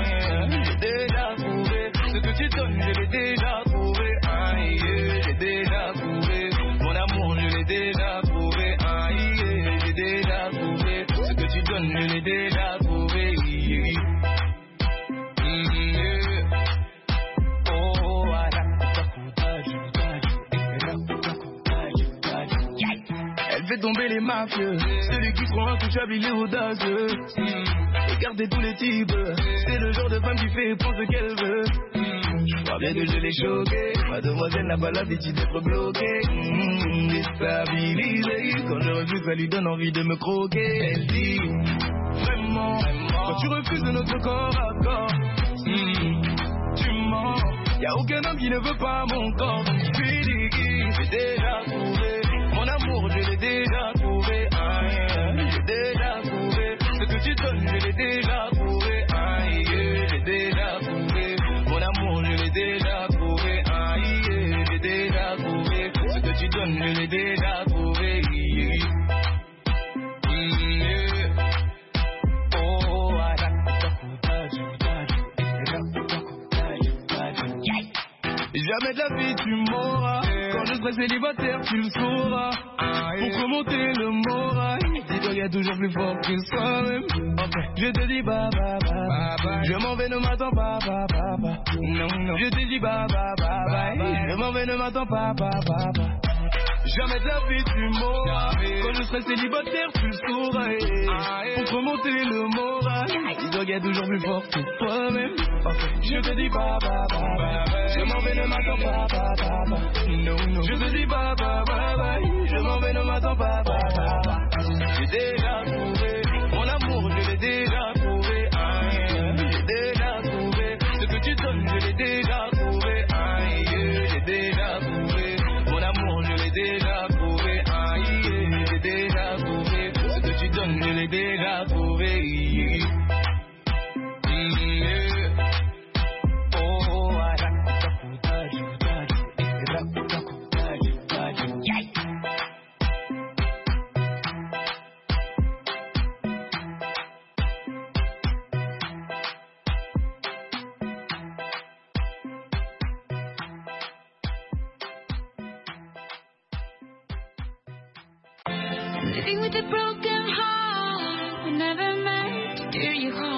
J'ai déjà trouvé ce que tu donnes, je l'ai déjà trouvé. J'ai déjà trouvé mon amour, je l'ai déjà trouvé. J'ai déjà trouvé ce que tu donnes, je l'ai déjà trouvé. Elle fait tomber les mafieux, celui qui croit intouchable, il est audacieux. Regardez tous les types, c'est le genre de femme qui fait pour ce qu'elle veut. Je crois bien que je l'ai choquée, mademoiselle n'a pas l'habitude d'être bloquée. Déstabilisée, quand je refuse, ça lui donne envie de me croquer. Elle dit, vraiment, quand tu refuses notre corps à corps, tu mens. Y'a aucun homme qui ne veut pas mon corps. Je lui dis, j'ai déjà trouvé mon amour, je l'ai déjà trouvé. J'ai déjà trouvé ce que tu donnes, je l'ai déjà trouvé. J'ai déjà trouvé mon amour, je l'ai déjà trouvé. J'ai déjà trouvé ce que tu donnes, je l'ai déjà trouvé. Jamais de la vie tu m'auras. Quand je serai célibataire tu le sauras. Pour remonter le moral, dis-toi y'a toujours plus fort que soi-même. Je te dis bah bah bah bye. Je m'en vais, ne m'attends pas bah bah bah. Non. Je te dis bah bah bah bye. Je m'en vais, ne m'attends pas bah bah bah. Jamais de la vie tu m'auras. Quand je serai célibataire tu le sauras. Pour remonter le moral, dis-toi y'a toujours plus fort que toi-même. Je te dis bah bah bah bye. Je m'en vais, ne m'attends pas bah bah bah. Non. Je te dis bah bah bah bye. Je m'en vais, ne m'attends pas bah bah bah. J'ai déjà trouvé mon amour, je l'ai déjà trouvé. J'ai déjà trouvé ce que tu donnes, je l'ai déjà trouvé. J'ai déjà trouvé mon amour, je l'ai déjà trouvé. J'ai déjà trouvé ce que tu donnes, je l'ai déjà trouvé. Living with a broken heart, we never meant to tear you apart.